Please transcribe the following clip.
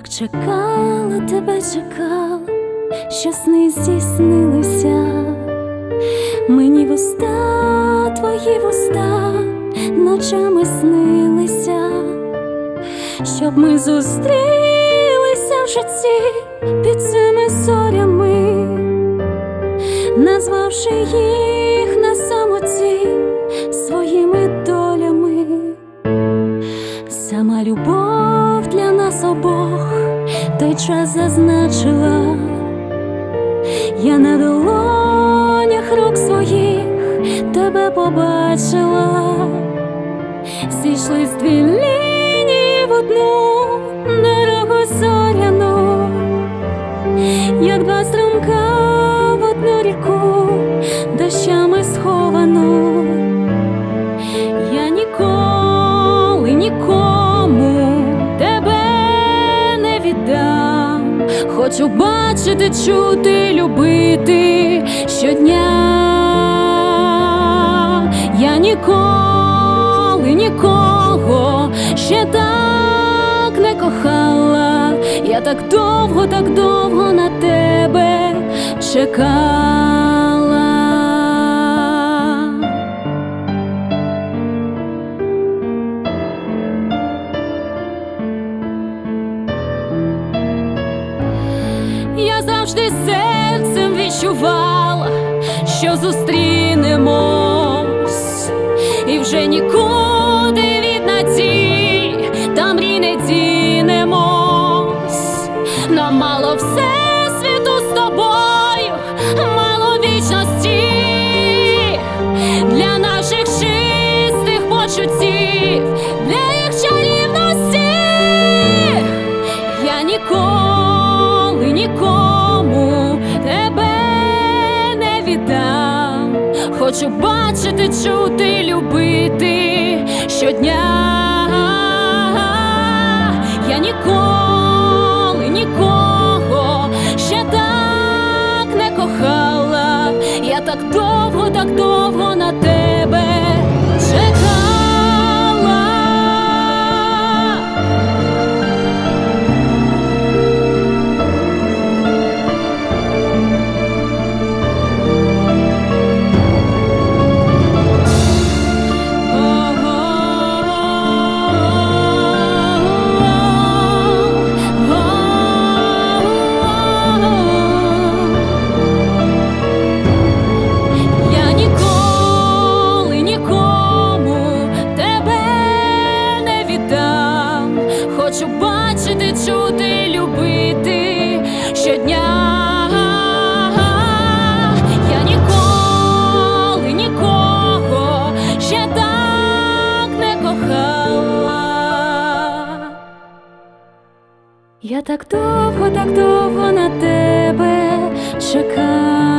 чекала, тебе чекала, що сни здійснилися. Мені вуста, твої вуста ночами снилися, щоб ми зустрілися в житті під цими зорями, назвавши їх на самоті своїми долями. Сама любов для нас обох той час зазначила. Я на долонях рук своїх тебе побачила. Зійшлись дві лінії в одну дорогу зоряну, як два струмка в одну ріку дощами сховану. Я ніколи нікому тебе не віддам. Хочу бачити, чути, любити щодня. Я ніколи нікого ще так не кохала. Я так довго на тебе чекала. Я завжди серцем відчувала, що зустрінемось, і вже нікуди від надій та мрій не дінемось. Нам мало всесвіту з тобою, мало вічності для наших чистих почуттів, для їх чарівності. Я ніколи нікому тебе не віддам. Хочу бачити, чути, любити щодня. Я ніколи нікого ще так не кохала. Я так довго на тебе чекала. Хочу бачити, чути, любити щодня. Я ніколи нікого ще так не кохала. Я так довго на тебе чекала.